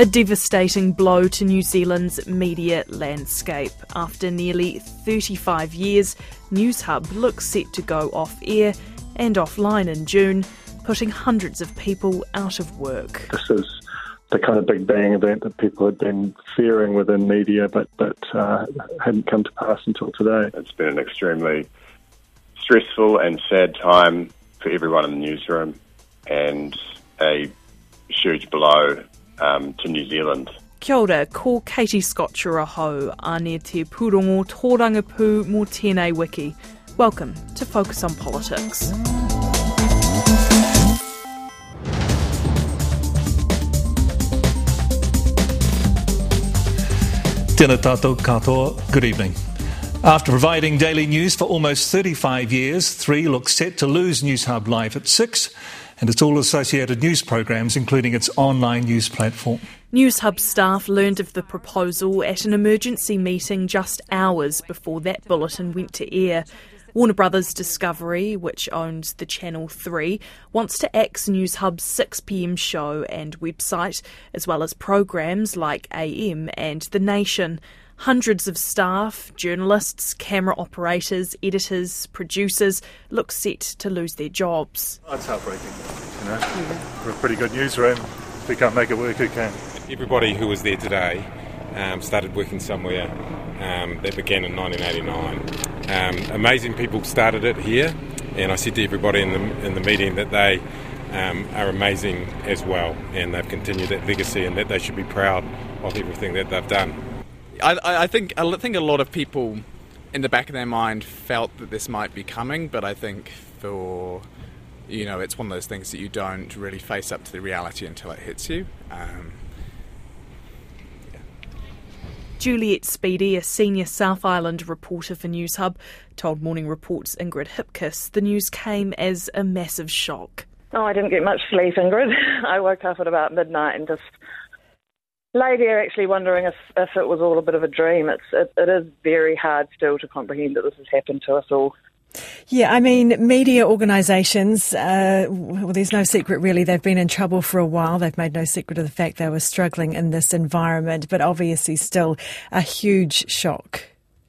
A devastating blow to New Zealand's media landscape. After nearly 35 years, Newshub looks set to go off-air and offline in June, putting hundreds of people out of work. This is the kind of big bang event that people had been fearing within media, but hadn't come to pass until today. It's been an extremely stressful and sad time for everyone in the newsroom, and a huge blow to New Zealand. Kia ora, ko Katie Scotcher aho, ane te pūrongo tōrangapū mō tēnei wiki. Welcome to Focus on Politics. Tēnā tātou katoa, good evening. After providing daily news for almost 35 years, 3 looks set to lose Newshub Live at 6 and its all associated news programs, including its online news platform. Newshub staff learned of the proposal at an emergency meeting just hours before that bulletin went to air. Warner Brothers Discovery, which owns the Channel 3, wants to axe Newshub's 6pm show and website, as well as programs like AM and The Nation. Hundreds of staff, journalists, camera operators, editors, producers look set to lose their jobs. Oh, it's heartbreaking, you know. We're a pretty good newsroom. If we can't make it work, who can? Everybody who was there today started working somewhere that began in 1989. Amazing people started it here, and I said to everybody in the meeting that they are amazing as well, and they've continued that legacy and that they should be proud of everything that they've done. I think a lot of people in the back of their mind felt that this might be coming, but I think it's one of those things that you don't really face up to the reality until it hits you. Juliet Speedy, a senior South Island reporter for Newshub, told Morning Report's Ingrid Hipkiss the news came as a massive shock. Oh, I didn't get much sleep, Ingrid. I woke up at about midnight and just lay there actually wondering if it was all a bit of a dream. It is very hard still to comprehend that this has happened to us all. Yeah, I mean, media organisations, there's no secret really, they've been in trouble for a while. They've made no secret of the fact they were struggling in this environment, but obviously still a huge shock.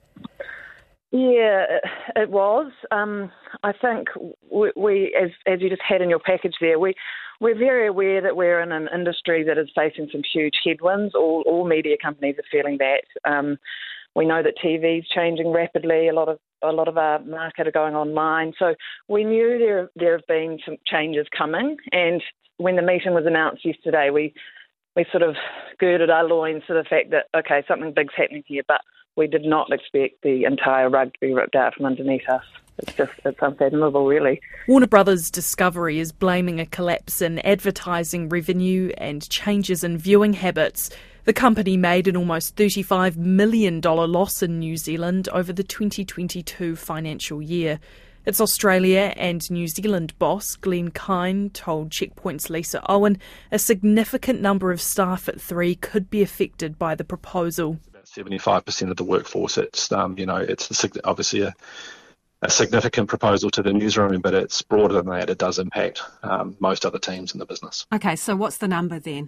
Yeah, it was. I think we as you just had in your package there, we're very aware that we're in an industry that is facing some huge headwinds. All media companies are feeling that. We know that TV's changing rapidly. A lot of our market are going online. So we knew there have been some changes coming. And when the meeting was announced yesterday, we sort of girded our loins to the fact that, okay, something big's happening here, but we did not expect the entire rug to be ripped out from underneath us. It's unfathomable, really. Warner Brothers Discovery is blaming a collapse in advertising revenue and changes in viewing habits. The company made an almost $35 million loss in New Zealand over the 2022 financial year. Its Australia and New Zealand boss, Glenn Kine, told Checkpoint's Lisa Owen a significant number of staff at 3 could be affected by the proposal. About 75% of the workforce. It's obviously a significant proposal to the newsroom, but it's broader than that. It does impact most other teams in the business. Okay, so what's the number then?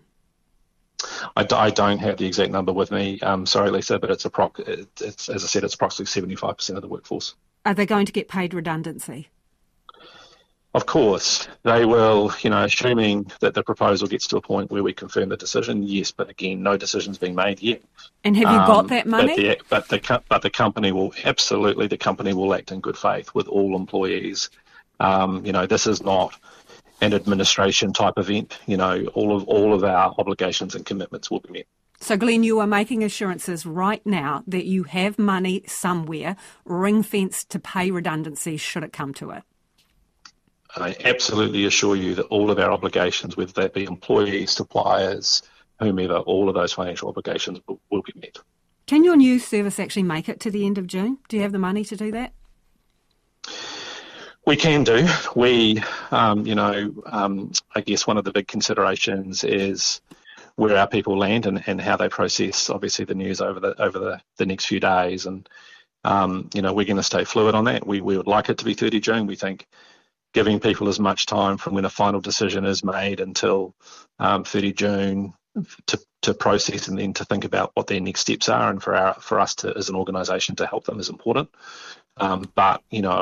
I don't have the exact number with me. Sorry, Lisa, but it's as I said, it's approximately 75% of the workforce. Are they going to get paid redundancy? Of course, they will, assuming that the proposal gets to a point where we confirm the decision, yes, but again, no decision's been made yet. And have you got that money? But the company will, absolutely, the company will act in good faith with all employees. This is not an administration type event. All of our obligations and commitments will be met. So, Glenn, you are making assurances right now that you have money somewhere ring-fenced to pay redundancy should it come to it. I absolutely assure you that all of our obligations, whether that be employees, suppliers, whomever, all of those financial obligations will be met. Can your news service actually make it to the end of June? Do you have the money to do that? We can do. I guess one of the big considerations is where our people land and how they process, obviously, the news over the next few days. And, we're going to stay fluid on that. We would like it to be 30 June. We think giving people as much time from when a final decision is made until 30 June to process and then to think about what their next steps are, and for us to, as an organisation, to help them is important. But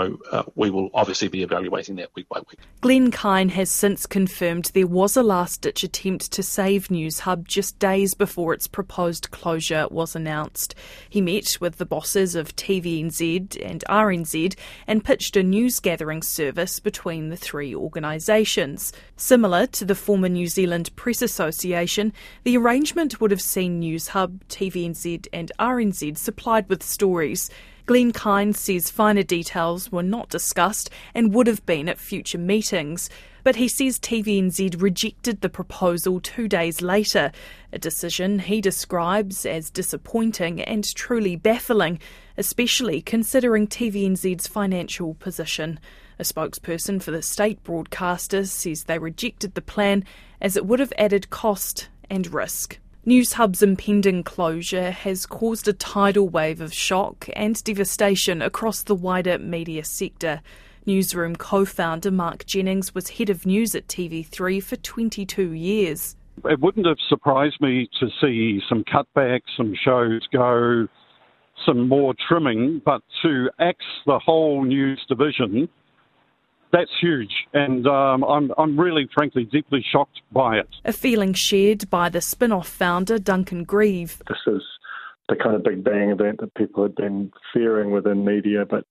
we will obviously be evaluating that week by week. Glenn Kine has since confirmed there was a last-ditch attempt to save Newshub just days before its proposed closure was announced. He met with the bosses of TVNZ and RNZ and pitched a news-gathering service between the three organisations. Similar to the former New Zealand Press Association, the arrangement would have seen Newshub, TVNZ and RNZ supplied with stories. Glenn Kine says finer details were not discussed and would have been at future meetings. But he says TVNZ rejected the proposal 2 days later, a decision he describes as disappointing and truly baffling, especially considering TVNZ's financial position. A spokesperson for the state broadcaster says they rejected the plan as it would have added cost and risk. Newshub's impending closure has caused a tidal wave of shock and devastation across the wider media sector. Newsroom co-founder Mark Jennings was head of news at TV3 for 22 years. It wouldn't have surprised me to see some cutbacks, some shows go, some more trimming, but to axe the whole news division, that's huge, and I'm really, frankly, deeply shocked by it. A feeling shared by the spin-off founder, Duncan Grieve. This is the kind of big bang event that people had been fearing within media, but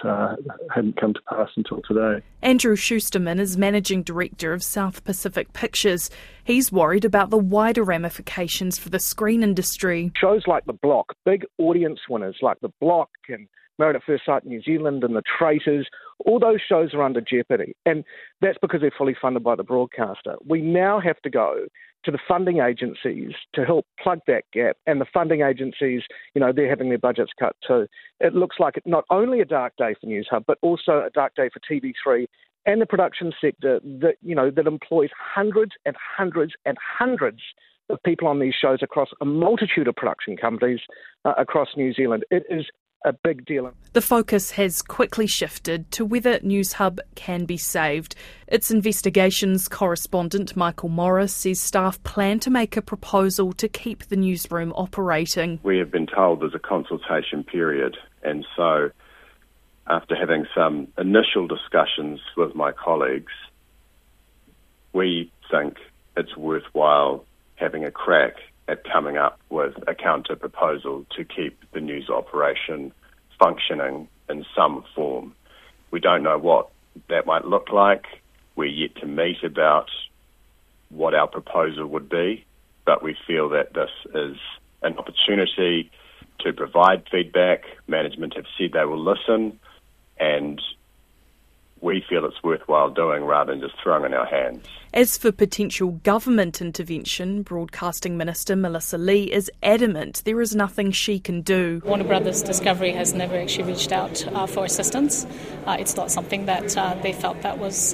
hadn't come to pass until today. Andrew Schusterman is Managing Director of South Pacific Pictures. He's worried about the wider ramifications for the screen industry. Shows like The Block, big audience winners like The Block and Married at First Sight New Zealand and The Traitors, all those shows are under jeopardy. And that's because they're fully funded by the broadcaster. We now have to go to the funding agencies to help plug that gap. And the funding agencies, they're having their budgets cut too. It looks like not only a dark day for Newshub, but also a dark day for TV3 and the production sector that employs hundreds and hundreds and hundreds of people on these shows across a multitude of production companies across New Zealand. It is a big deal. The focus has quickly shifted to whether Newshub can be saved. Its investigations correspondent Michael Morris says staff plan to make a proposal to keep the newsroom operating. We have been told there's a consultation period, and so after having some initial discussions with my colleagues, we think it's worthwhile having a crack at coming up with a counter proposal to keep the news operation functioning in some form. We don't know what that might look like. We're yet to meet about what our proposal would be, but we feel that this is an opportunity to provide feedback. Management have said they will listen, and we feel it's worthwhile doing rather than just throwing in our hands. As for potential government intervention, Broadcasting Minister Melissa Lee is adamant there is nothing she can do. Warner Brothers Discovery has never actually reached out for assistance. It's not something that they felt that was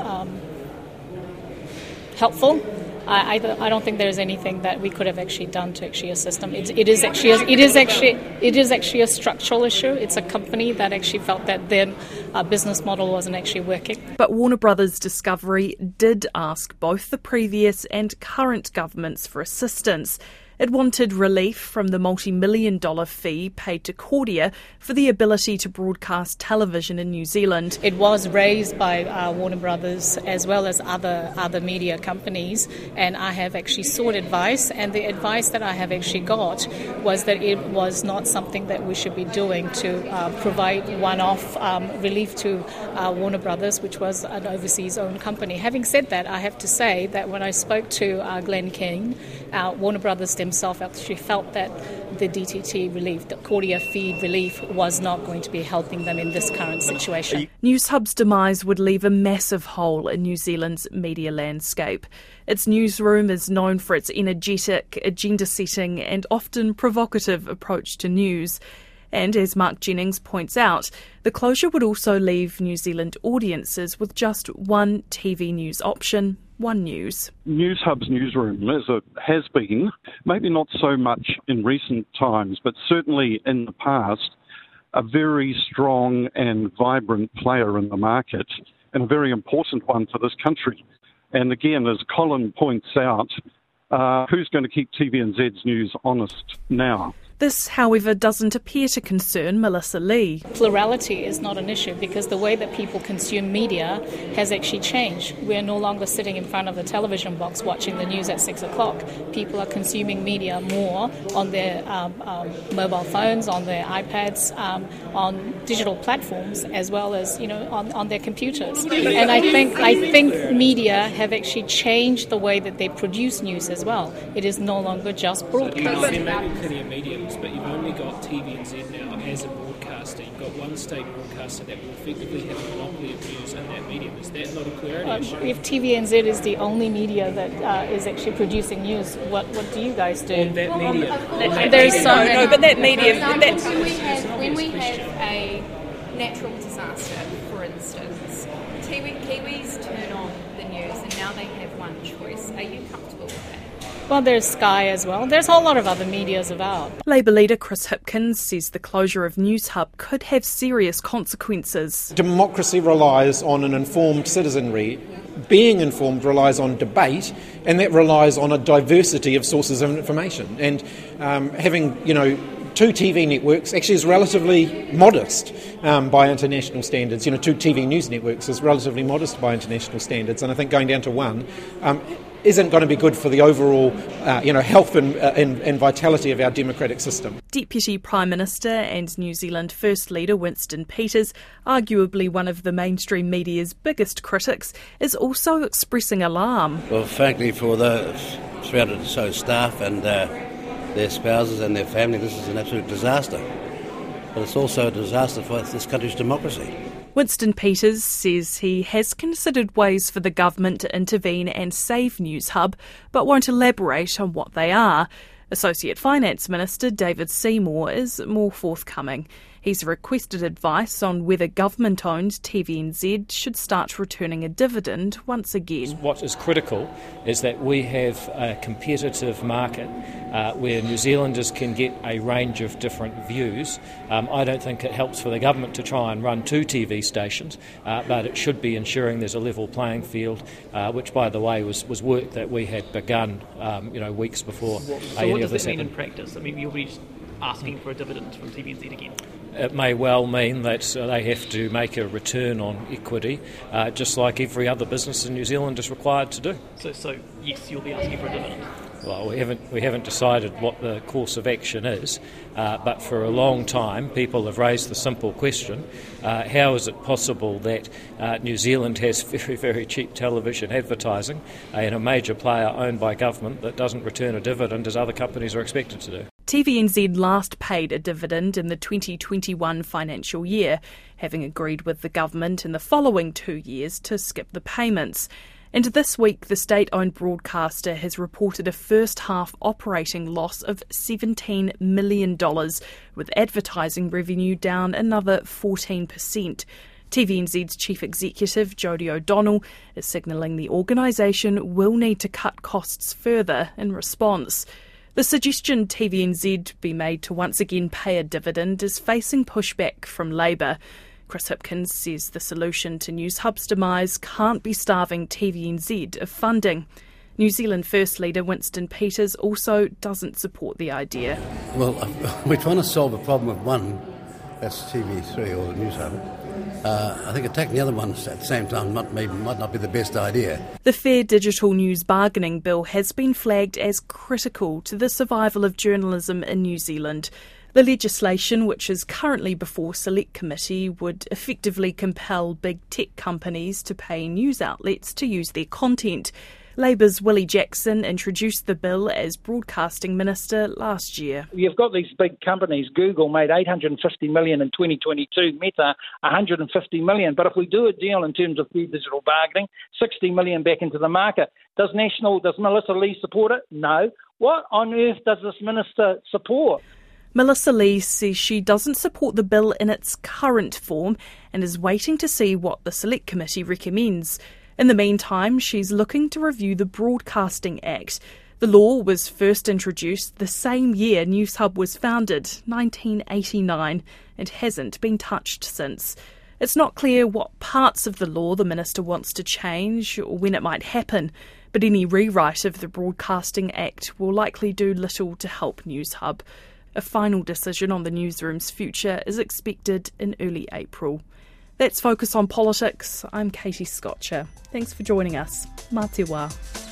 helpful. I don't think there's anything that we could have actually done to actually assist them. It is actually a structural issue. It's a company that actually felt that their business model wasn't actually working. But Warner Brothers Discovery did ask both the previous and current governments for assistance. It wanted relief from the multi-million-dollar fee paid to Kordia for the ability to broadcast television in New Zealand. It was raised by Warner Brothers as well as other media companies, and I have actually sought advice, and the advice that I have actually got was that it was not something that we should be doing to provide one-off relief to Warner Brothers, which was an overseas-owned company. Having said that, I have to say that when I spoke to Glenn King, Warner Brothers himself actually felt that the DTT relief, the Kordia feed relief, was not going to be helping them in this current situation. Newshub's demise would leave a massive hole in New Zealand's media landscape. Its newsroom is known for its energetic, agenda-setting and often provocative approach to news. And as Mark Jennings points out, the closure would also leave New Zealand audiences with just one TV news option, One News. Newshub's newsroom, as it has been, maybe not so much in recent times, but certainly in the past, a very strong and vibrant player in the market, and a very important one for this country. And again, as Colin points out, Who's going to keep TVNZ's news honest now? This, however, doesn't appear to concern Melissa Lee. Plurality is not an issue because the way that people consume media has actually changed. We're no longer sitting in front of the television box watching the news at 6 o'clock. People are consuming media more on their mobile phones, on their iPads, on digital platforms, as well as on their computers. And I think media have actually changed the way that they produce news as well. It is no longer just broadcast. There may be plenty of mediums, but you've only got TVNZ now as a broadcaster. You've got one state broadcaster that will effectively have a monopoly of news in that medium. Is that not a clarity issue? If TVNZ is the only media that is actually producing news, what do you guys do? On that medium. But that medium... When we have a natural disaster, for instance, Kiwis turn on the news and now they have one choice. Are you comfortable with that? Well, there's Sky as well. There's a whole lot of other medias about. Labour leader Chris Hipkins says the closure of Newshub could have serious consequences. Democracy relies on an informed citizenry. Being informed relies on debate, and that relies on a diversity of sources of information. And having, two TV networks actually is relatively modest by international standards. Two TV news networks is relatively modest by international standards, and I think going down to one isn't going to be good for the overall, health and vitality of our democratic system. Deputy Prime Minister and New Zealand First Leader Winston Peters, arguably one of the mainstream media's biggest critics, is also expressing alarm. Well, frankly, for the 300 or so staff and their spouses and their family, this is an absolute disaster. But it's also a disaster for this country's democracy. Winston Peters says he has considered ways for the government to intervene and save Newshub, but won't elaborate on what they are. Associate Finance Minister David Seymour is more forthcoming. He's requested advice on whether government-owned TVNZ should start returning a dividend once again. What is critical is that we have a competitive market where New Zealanders can get a range of different views. I don't think it helps for the government to try and run two TV stations, but it should be ensuring there's a level playing field, which, by the way, was work that we had begun weeks before any of this happened. So what does that mean in practice? I mean, you'll be asking for a dividend from TVNZ again? It may well mean that they have to make a return on equity, just like every other business in New Zealand is required to do. So yes, you'll be asking for a dividend. Well, we haven't decided what the course of action is, but for a long time people have raised the simple question, how is it possible that New Zealand has very, very cheap television advertising and a major player owned by government that doesn't return a dividend as other companies are expected to do? TVNZ last paid a dividend in the 2021 financial year, having agreed with the government in the following 2 years to skip the payments. And this week, the state-owned broadcaster has reported a first-half operating loss of $17 million, with advertising revenue down another 14%. TVNZ's chief executive, Jodie O'Donnell, is signalling the organisation will need to cut costs further in response. The suggestion TVNZ be made to once again pay a dividend is facing pushback from Labour. Chris Hipkins says the solution to Newshub's demise can't be starving TVNZ of funding. New Zealand First Leader Winston Peters also doesn't support the idea. Well, we're trying to solve a problem with one, that's TV3 or Newshub. I think attacking the other ones at the same time might not be the best idea. The Fair Digital News Bargaining Bill has been flagged as critical to the survival of journalism in New Zealand. The legislation, which is currently before Select Committee, would effectively compel big tech companies to pay news outlets to use their content. Labour's Willie Jackson introduced the bill as Broadcasting Minister last year. You've got these big companies. Google made $850 million in 2022, Meta $150 million. But if we do a deal in terms of digital bargaining, $60 million back into the market. Does Melissa Lee support it? No. What on earth does this minister support? Melissa Lee says she doesn't support the bill in its current form and is waiting to see what the Select Committee recommends. In the meantime, she's looking to review the Broadcasting Act. The law was first introduced the same year Newshub was founded, 1989, and hasn't been touched since. It's not clear what parts of the law the minister wants to change or when it might happen, but But any rewrite of the Broadcasting Act will likely do little to help Newshub. A final decision on the newsroom's future is expected in early April. That's Focus on Politics. I'm Katie Scotcher. Thanks for joining us. Mā te wā.